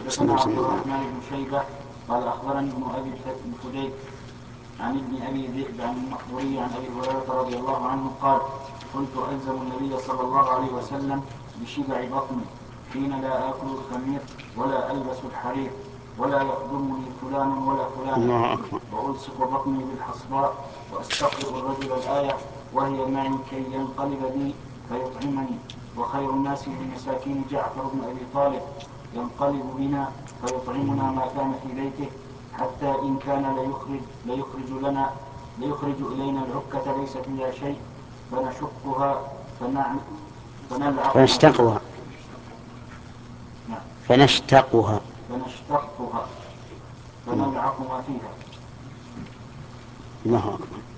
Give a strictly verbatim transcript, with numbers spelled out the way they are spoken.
حدثنا عبد الرحمن بن شيبة قال أخبرني ابن أبي الفديك عن ابن أبي ذئب عن المقبوري عن أبي هريرة رضي الله عنه قال كنت ألزم النبي صلى الله عليه وسلم بشبع بطني حين لا آكل الخمير ولا ألبس الحرير ولا يخدمني فلان ولا فلان وألصق بطني بالحصباء وأستقرئ الرجل الآية وهي معي كي ينقلب بي فيطعمني وخير الناس للمساكين جعفر بن أبي طالب ينقلب بنا فيطعمنا ما كان في بيته حتى إن كان ليخرج, ليخرج لنا ليخرج إلينا العكة ليس فيها شيء فنشقها فنعم فنلعق فنشتقها فنشتقها فنشتقها فنلعق ما فيها. الله أكبر.